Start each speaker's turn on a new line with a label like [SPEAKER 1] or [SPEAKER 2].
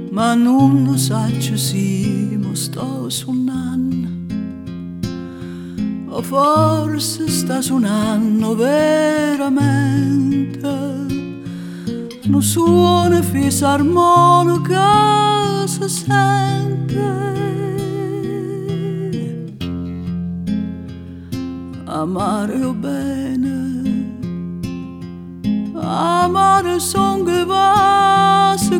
[SPEAKER 1] ma non lo saccio sì, mo sto suonando, o forse sta suonando veramente, non suona fisarmonica si sente. Amare o bene, amare son che va